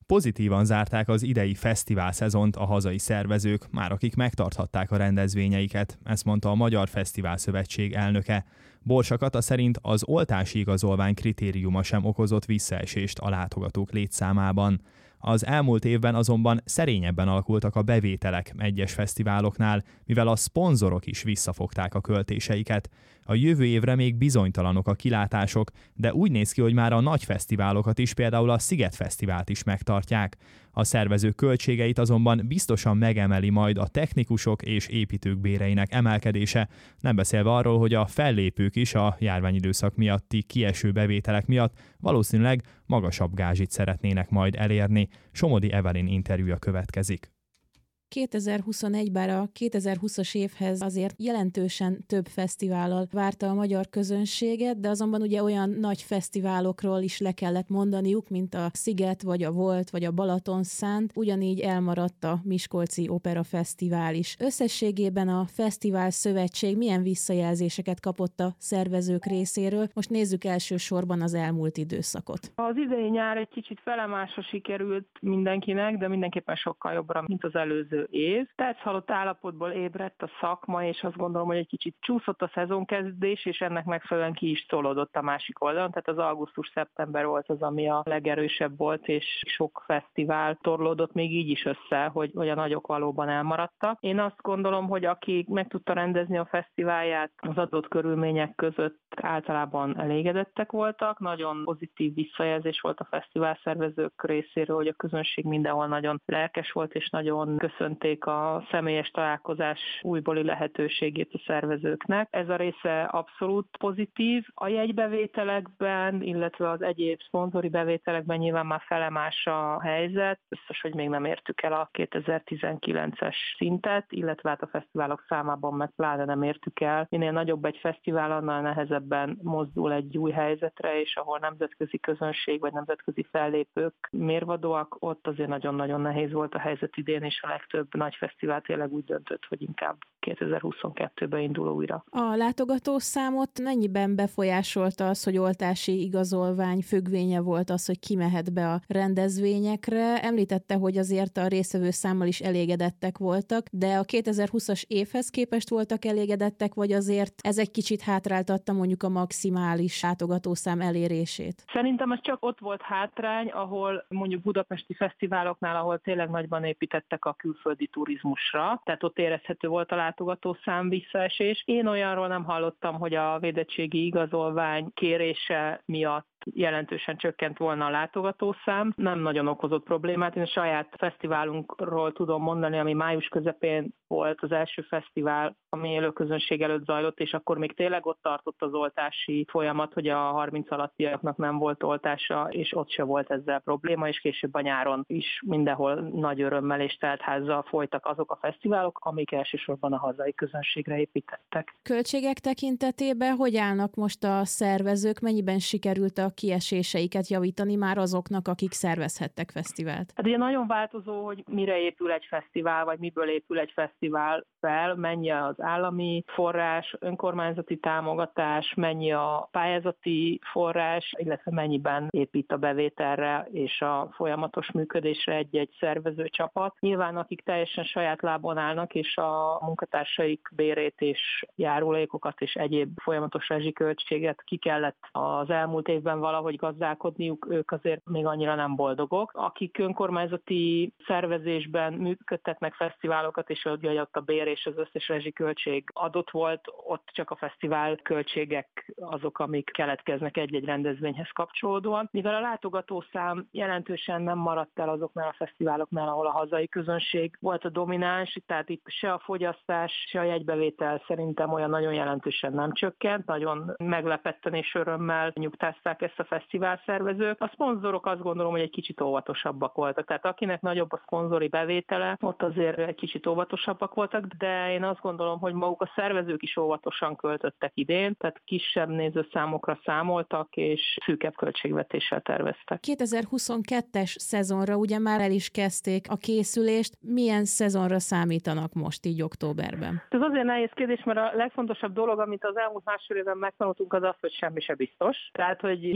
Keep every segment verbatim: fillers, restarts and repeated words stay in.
Pozitívan zárták az idei fesztiválszezont a hazai szervezők, már akik megtarthatták a rendezvényeiket, ezt mondta a Magyar Fesztivál Szövetség elnöke. Borsa Kata szerint az oltási igazolvány kritériuma sem okozott visszaesést a látogatók létszámában. Az elmúlt évben azonban szerényebben alakultak a bevételek egyes fesztiváloknál, mivel a szponzorok is visszafogták a költéseiket. A jövő évre még bizonytalanok a kilátások, de úgy néz ki, hogy már a nagy fesztiválokat is, például a Sziget Fesztivált is megtartják. A szervezők költségeit azonban biztosan megemeli majd a technikusok és építők béreinek emelkedése, nem beszélve arról, hogy a fellépők is a járványidőszak miatti kieső bevételek miatt valószínűleg magasabb gázsit szeretnének majd elérni. Somodi Evelyn interjúja következik. kétezer-huszonegy bár a kétezer-húszas évhez azért jelentősen több fesztivállal várta a magyar közönséget, de azonban ugye olyan nagy fesztiválokról is le kellett mondaniuk, mint a Sziget, vagy a Volt, vagy a Balatonszánt, ugyanígy elmaradt a Miskolci Opera Fesztivál is. Összességében a Fesztivál Szövetség milyen visszajelzéseket kapott a szervezők részéről? Most nézzük elsősorban az elmúlt időszakot. Az idei nyár egy kicsit felemásra sikerült mindenkinek, de mindenképpen sokkal jobbra, mint az előző év. Tetszhalott állapotból ébredt a szakma, és azt gondolom, hogy egy kicsit csúszott a szezonkezdés, és ennek megfelelően ki is szólódott a másik oldalon. Tehát az augusztus-szeptember volt az, ami a legerősebb volt, és sok fesztivál torlódott még így is össze, hogy, hogy a nagyok valóban elmaradtak. Én azt gondolom, hogy aki meg tudta rendezni a fesztiválját az adott körülmények között, általában elégedettek voltak. Nagyon pozitív visszajelzés volt a fesztivál szervezők részéről, hogy a közönség mindenhol nagyon lelkes volt, és nagyon köszönték a személyes találkozás újbóli lehetőségét a szervezőknek. Ez a része abszolút pozitív. A jegybevételekben, illetve az egyéb szponzori bevételekben nyilván már felemás a helyzet. Biztos, hogy még nem értük el a kétezer-tizenkilences szintet, illetve hát a fesztiválok számában meg pláne nem értük el. Minél nagyobb egy fesztivál, annál nehezebben mozdul egy új helyzetre, és ahol nemzetközi közönség vagy nemzetközi fellépők mérvadóak, ott azért nagyon-nagyon nehéz volt a helyzet idén, és a legtöbb nagy fesztivál tényleg úgy döntött, hogy inkább kétezer-huszonkettőben indul újra. A látogatószámot mennyiben befolyásolta az, hogy oltási igazolvány függvénye volt az, hogy ki mehet be a rendezvényekre? Említette, hogy azért a résztvevő számmal is elégedettek voltak, de a kétezer-húszas évhez képest voltak elégedettek, vagy azért ez egy kicsit hátráltatta mondjuk a maximális látogatószám elérését? Szerintem ez csak ott volt hátrány, ahol mondjuk budapesti fesztiváloknál, ahol tényleg nagyban építettek a külföldi turizmusra, tehát ott érezhető volt a látogatószám visszaesés. Én olyanról nem hallottam, hogy a védettségi igazolvány kérése miatt jelentősen csökkent volna a látogatószám. Nem nagyon okozott problémát. Én a saját fesztiválunkról tudom mondani, ami május közepén volt az első fesztivál, ami élő közönség előtt zajlott, és akkor még tényleg ott tartott az oltási folyamat, hogy a harminc alattiaknak nem volt oltása, és ott se volt ezzel probléma, és később a nyáron is mindenhol nagy örömmel és teltházzal folytak azok a fesztiválok, amik elsősorban a hazai közönségre építettek. Költségek tekintetében hogy állnak most a szervezők, mennyiben sikerült a kieséseiket javítani már azoknak, akik szervezhettek fesztivált? Hát ugye nagyon változó, hogy mire épül egy fesztivál, vagy miből épül egy fesztivál fel, mennyi az állami forrás, önkormányzati támogatás, mennyi a pályázati forrás, illetve mennyiben épít a bevételre és a folyamatos működésre egy-egy szervező csapat. Nyilván akik teljesen saját lábon állnak, és a munkatársaik bérét és járulékokat és egyéb folyamatos rezsiköltséget ki kellett az elmúlt évben valahogy gazdálkodniuk, ők azért még annyira nem boldogok. Akik önkormányzati szervezésben működtetnek fesztiválokat, és ugye ott a bér és az összes rezsiköltség adott volt, ott csak a fesztivál költségek azok, amik keletkeznek egy-egy rendezvényhez kapcsolódóan. Mivel a látogatószám jelentősen nem maradt el azoknál a fesztiváloknál, ahol a hazai közönség volt a domináns, tehát itt se a fogyasztás, se a jegybevétel szerintem olyan nagyon jelentősen nem csökkent, nagyon meglepetten és örömmel nyugtázták ezt a fesztivál szervezők. A szponzorok azt gondolom, hogy egy kicsit óvatosabbak voltak. Tehát akinek nagyobb a szponzori bevétele, ott azért egy kicsit óvatosabbak voltak, de én azt gondolom, hogy maguk a szervezők is óvatosan költöttek idén, tehát kisebb nézőszámokra számoltak, és szűkebb költségvetéssel terveztek. kétezer-huszonkettes szezonra ugye már el is kezdték a készülést. Milyen szezonra számítanak most így októberben? Ez azért nehéz kérdés, mert a legfontosabb dolog, amit az elmúlt másfél évben megtanultunk, az az, hogy semmi se biztos. Tehát, hogy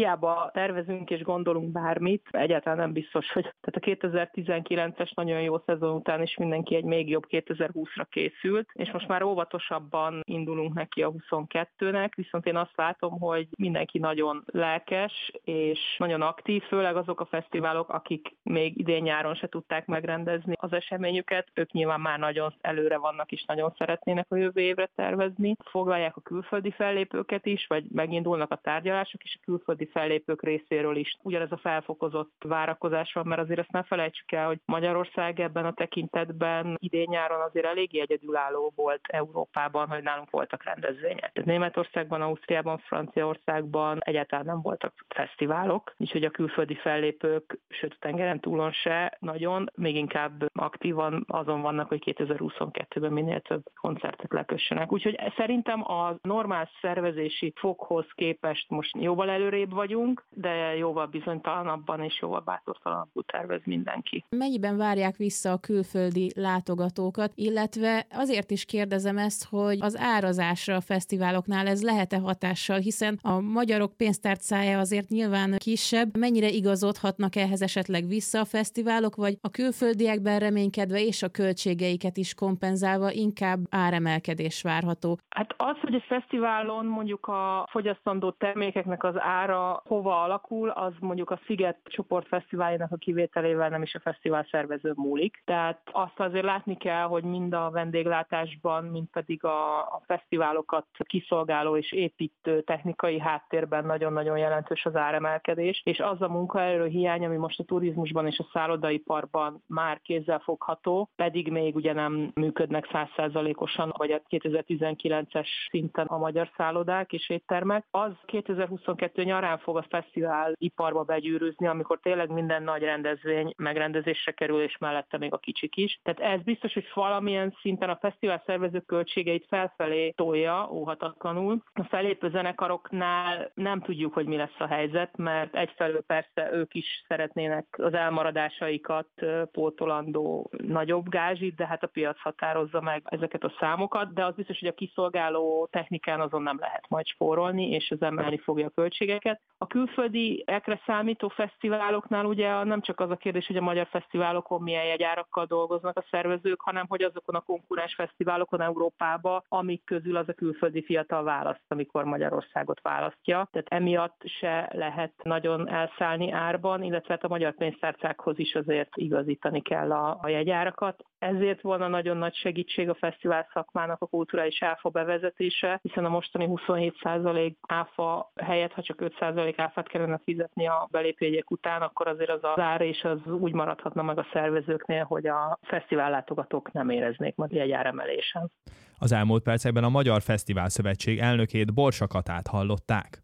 hiába tervezünk és gondolunk bármit, egyáltalán nem biztos, hogy tehát a kétezer-tizenkilences nagyon jó szezon után is mindenki egy még jobb kétezer-húszra készült, és most már óvatosabban indulunk neki a huszonkettőnek, viszont én azt látom, hogy mindenki nagyon lelkes és nagyon aktív, főleg azok a fesztiválok, akik még idén nyáron se tudták megrendezni az eseményüket, ők nyilván már nagyon előre vannak és nagyon szeretnének a jövő évre tervezni. Foglalják a külföldi fellépőket is, vagy megindulnak a tárgyalások, és a külföldi fellépők részéről is ugyanez a felfokozott várakozás van, mert azért ezt ne felejtsük el, hogy Magyarország ebben a tekintetben idén nyáron azért eléggé egyedülálló volt Európában, hogy nálunk voltak rendezvények. Tehát Németországban, Ausztriában, Franciaországban egyáltalán nem voltak fesztiválok, úgyhogy a külföldi fellépők, sőt a tengeren túlon se nagyon, még inkább aktívan azon vannak, hogy kétezer-huszonkettőben minél több koncertet lekössenek. Úgyhogy szerintem a normál szervezési fokhoz képest most jóval előrébb vagyunk, de jóval bizonytalanabban és jóval bátortalanabbul tervez mindenki. Mennyiben várják vissza a külföldi látogatókat, illetve azért is kérdezem ezt, hogy az árazásra a fesztiváloknál ez lehet-e hatással, hiszen a magyarok pénztárcája azért nyilván kisebb. Mennyire igazodhatnak ehhez esetleg vissza a fesztiválok, vagy a külföldiekben reménykedve és a költségeiket is kompenzálva inkább áremelkedés várható? Hát az, hogy egy fesztiválon mondjuk a fogyasztandó termékeknek az ára hova alakul, az mondjuk a Sziget csoport fesztiváljának a kivételével nem is a fesztivál szervező múlik. Tehát azt azért látni kell, hogy mind a vendéglátásban, mind pedig a, a fesztiválokat kiszolgáló és építő technikai háttérben nagyon-nagyon jelentős az áremelkedés, és az a munkaerő hiány, ami most a turizmusban és a szállodaiparban már kézzelfogható, pedig még ugye nem működnek száz százalékosan, vagy a kétezer-tizenkilences szinten a magyar szállodák és éttermek. Az kétezer-huszonkettő nyarán fog a fesztivál iparba begyűrűzni, amikor tényleg minden nagy rendezvény megrendezésre kerül, és mellette még a kicsik is. Tehát ez biztos, hogy valamilyen szinten a fesztivál szervezők költségeit felfelé tolja óhatatlanul. A felépő zenekaroknál nem tudjuk, hogy mi lesz a helyzet, mert egyfelől persze ők is szeretnének az elmaradásaikat pótolandó nagyobb gázsit, de hát a piac határozza meg ezeket a számokat, de az biztos, hogy a kiszolgáló technikán azon nem lehet majd spórolni, és az emelni fogja a költségeket. A külföldiekre számító fesztiváloknál ugye nem csak az a kérdés, hogy a magyar fesztiválokon milyen jegyárakkal dolgoznak a szervezők, hanem hogy azokon a konkurens fesztiválokon Európában, amik közül az a külföldi fiatal választ, amikor Magyarországot választja. Tehát emiatt se lehet nagyon elszállni árban, illetve hát a magyar pénztárcákhoz is azért igazítani kell a, a jegyárakat. Ezért volna nagyon nagy segítség a fesztivál szakmának a kulturális áfa bevezetése, hiszen a mostani huszonhét százalék áfa helyett, ha csak öt százalék áfát kellene fizetni a belépőjegyek után, akkor azért az az ár és az úgy maradhatna meg a szervezőknél, hogy a fesztivál látogatók nem éreznék majd jegyáremelésen. Az elmúlt percekben a Magyar Fesztivál Szövetség elnökét, Borsa Katát hallották.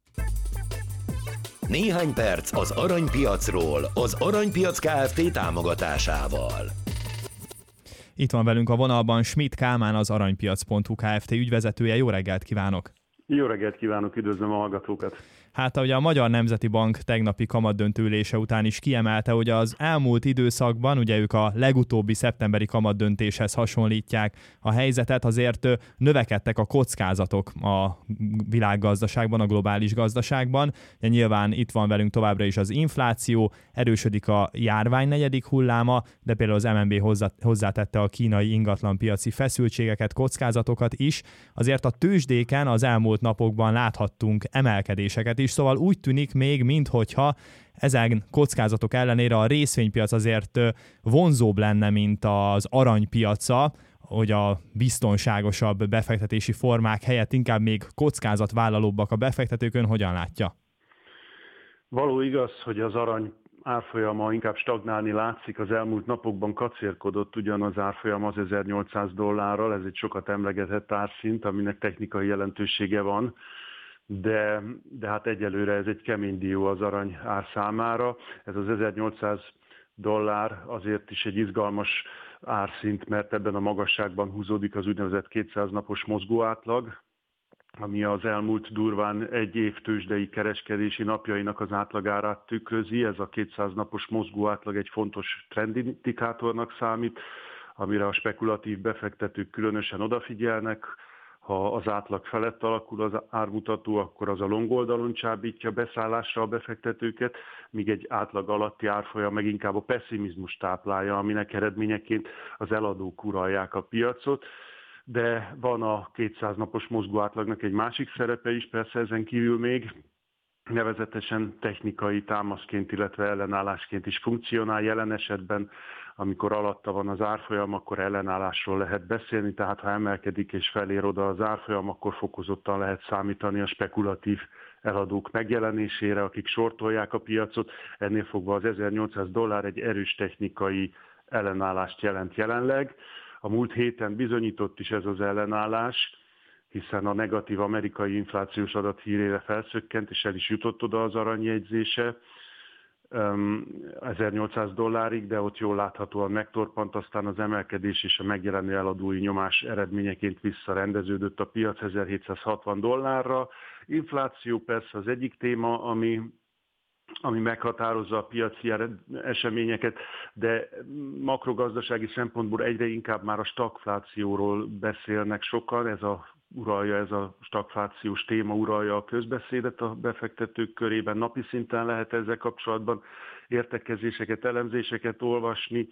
Néhány perc az aranypiacról, az Aranypiac Kft. Támogatásával. Itt van velünk a vonalban Schmidt Kálmán, az aranypiac pont hu Kft. Ügyvezetője. Jó reggelt kívánok! Jó reggelt kívánok, üdvözlöm a hallgatókat! Hát ugye a Magyar Nemzeti Bank tegnapi kamatdöntő ülése után is kiemelte, hogy az elmúlt időszakban, ugye ők a legutóbbi szeptemberi kamatdöntéshez hasonlítják a helyzetet, azért növekedtek a kockázatok a világgazdaságban, a globális gazdaságban. Ugye nyilván itt van velünk továbbra is az infláció, erősödik a járvány negyedik hulláma, de például az em en bé hozzá, hozzátette a kínai ingatlanpiaci feszültségeket, kockázatokat is. Azért a tőzsdéken az elmúlt napokban láthattunk emelkedéseket is, szóval úgy tűnik még, minthogyha ezen kockázatok ellenére a részvénypiac azért vonzóbb lenne, mint az aranypiaca, hogy a biztonságosabb befektetési formák helyett inkább még kockázatvállalóbbak a befektetők. Ön hogyan látja? Való igaz, hogy az arany árfolyama inkább stagnálni látszik, az elmúlt napokban kacérkodott ugyan az árfolyam az ezernyolcszáz dollárral, ez egy sokat emlegetett árszint, aminek technikai jelentősége van, de, de hát egyelőre ez egy kemény dió az arany ár számára. Ez az ezernyolcszáz dollár azért is egy izgalmas árszint, mert ebben a magasságban húzódik az úgynevezett kétszáz napos mozgóátlag, ami az elmúlt durván egy év tőzsdei kereskedési napjainak az átlagárát tükrözi. Ez a kétszáz napos mozgóátlag egy fontos trendindikátornak számít, amire a spekulatív befektetők különösen odafigyelnek. Ha az átlag felett alakul az ármutató, akkor az a long oldalon csábítja beszállásra a befektetőket, míg egy átlag alatti árfolyam meg inkább a pessimizmus táplálja, aminek eredményeként az eladók uralják a piacot. De van a kétszáz napos mozgó átlagnak egy másik szerepe is, persze ezen kívül még, nevezetesen technikai támaszként, illetve ellenállásként is funkcionál. Jelen esetben, amikor alatta van az árfolyam, akkor ellenállásról lehet beszélni, tehát ha emelkedik és felér oda az árfolyam, akkor fokozottan lehet számítani a spekulatív eladók megjelenésére, akik sortolják a piacot. Ennél fogva az ezernyolcszáz dollár egy erős technikai ellenállást jelent jelenleg. A múlt héten bizonyított is ez az ellenállás, hiszen a negatív amerikai inflációs adat hírére felszökkent, és el is jutott oda az aranyjegyzése ezernyolcszáz dollárig, de ott jól láthatóan megtorpant, aztán az emelkedés és a megjelenő eladói nyomás eredményeként visszarendeződött a piac ezerhétszázhatvan dollárra. Infláció persze az egyik téma, ami ami meghatározza a piaci eseményeket, de makrogazdasági szempontból egyre inkább már a stagflációról beszélnek sokan, ez a uralja, ez a stagflációs téma uralja a közbeszédet a befektetők körében, napi szinten lehet ezzel kapcsolatban értekezéseket, elemzéseket olvasni.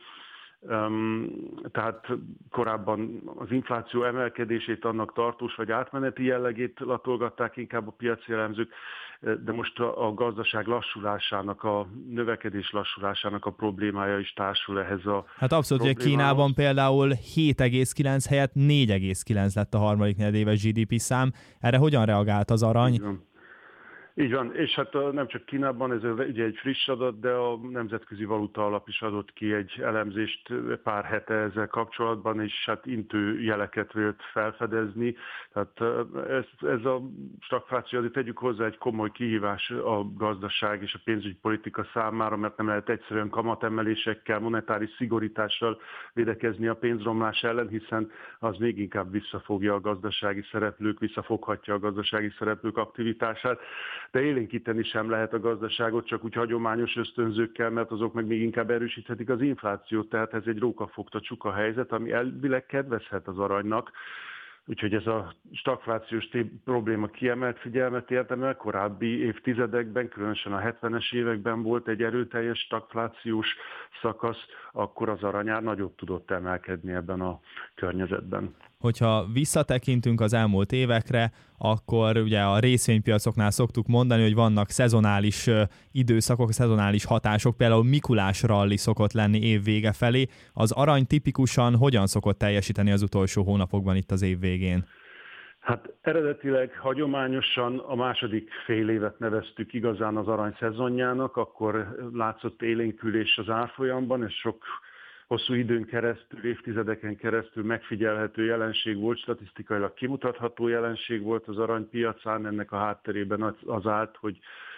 Um, tehát korábban az infláció emelkedését, annak tartós vagy átmeneti jellegét latolgatták inkább a piaci elemzők, de most a, a gazdaság lassulásának, a növekedés lassulásának a problémája is társul ehhez a Hát abszolút, hogy Kínában például hét egész kilenc helyett négy egész kilenc lett a harmadik negyedéves gé dé pé szám. Erre hogyan reagált az arany? Igen. Így van, és hát nem csak Kínában, ez ugye egy friss adat, de a Nemzetközi Valuta Alap is adott ki egy elemzést pár hete ezzel kapcsolatban, és hát intő jeleket vélt felfedezni. Tehát ez, ez a stagfláció, azért tegyük hozzá, egy komoly kihívás a gazdaság és a pénzügyi politika számára, mert nem lehet egyszerűen kamatemelésekkel, monetáris szigorítással védekezni a pénzromlás ellen, hiszen az még inkább visszafogja a gazdasági szereplők, visszafoghatja a gazdasági szereplők aktivitását. De élénkíteni sem lehet a gazdaságot, csak úgy hagyományos ösztönzőkkel, mert azok meg még inkább erősíthetik az inflációt, tehát ez egy rókafogta csuka helyzet, ami elvileg kedvezhet az aranynak. Úgyhogy ez a stagflációs probléma kiemelt figyelmet érdemel. Korábbi évtizedekben, különösen a hetvenes években volt egy erőteljes stagflációs szakasz, akkor az aranyár nagyot tudott emelkedni ebben a környezetben. Hogyha visszatekintünk az elmúlt évekre, akkor ugye a részvénypiacoknál szoktuk mondani, hogy vannak szezonális időszakok, szezonális hatások, például Mikulás ralli szokott lenni év vége felé. Az arany tipikusan hogyan szokott teljesíteni az utolsó hónapokban itt az év végén? Hát eredetileg hagyományosan a második fél évet neveztük igazán az arany szezonjának, akkor látszott élénkülés az árfolyamban, és sok hosszú időn keresztül, évtizedeken keresztül megfigyelhető jelenség volt, statisztikailag kimutatható jelenség volt az aranypiacán. Ennek a hátterében az állt, hogy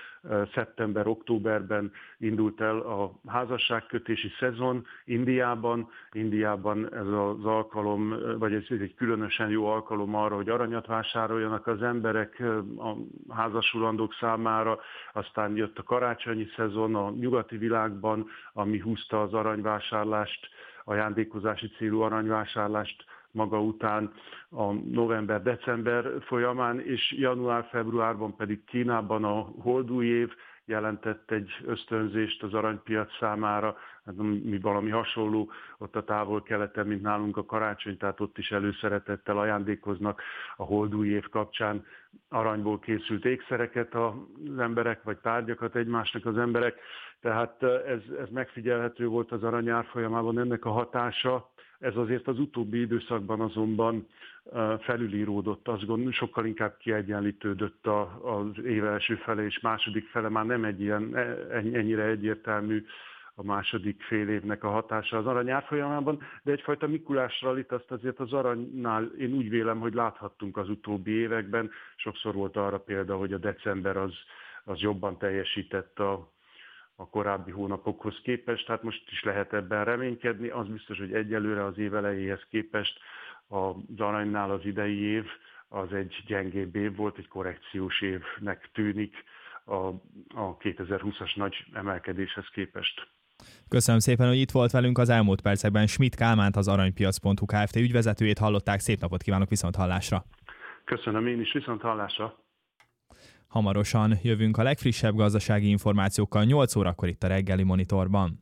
szeptember-októberben indult el a házasságkötési szezon Indiában. Indiában ez az alkalom, vagy ez egy különösen jó alkalom arra, hogy aranyat vásároljanak az emberek a házasulandók számára. Aztán jött a karácsonyi szezon a nyugati világban, ami húzta az aranyvásárlást, ajándékozási célú aranyvásárlást maga után a november-december folyamán, és január-februárban pedig Kínában a holdúj év jelentett egy ösztönzést az aranypiac számára, hát mi valami hasonló ott a távol-keleten, mint nálunk a karácsony, tehát ott is előszeretettel ajándékoznak a holdúj év kapcsán aranyból készült ékszereket az emberek, vagy tárgyakat egymásnak az emberek, tehát ez, ez megfigyelhető volt az arany árfolyamában ennek a hatása. Ez azért az utóbbi időszakban azonban felülíródott, azt gondolom, sokkal inkább kiegyenlítődött az év első fele és második fele, már nem egy ilyen, ennyire egyértelmű a második fél évnek a hatása az arany árfolyamában, de egyfajta Mikulás rallit azt azért az aranynál én úgy vélem, hogy láthattunk az utóbbi években. Sokszor volt arra példa, hogy a december az, az jobban teljesített a a korábbi hónapokhoz képest, tehát most is lehet ebben reménykedni. Az biztos, hogy egyelőre az év elejéhez képest az aranynál az idei év az egy gyengébb év volt, egy korrekciós évnek tűnik a, a kétezer-húszas nagy emelkedéshez képest. Köszönöm szépen, hogy itt volt velünk az elmúlt percekben. Schmidt Kálmánt, az aranypiac pont hu Kft. Ügyvezetőjét hallották. Szép napot kívánok, viszont hallásra! Köszönöm én is, viszont hallásra. Hamarosan jövünk a legfrissebb gazdasági információkkal nyolc órakor itt a Reggeli Monitorban.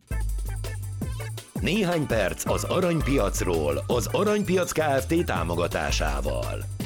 Néhány perc az aranypiacról, az Aranypiac Kft. Támogatásával.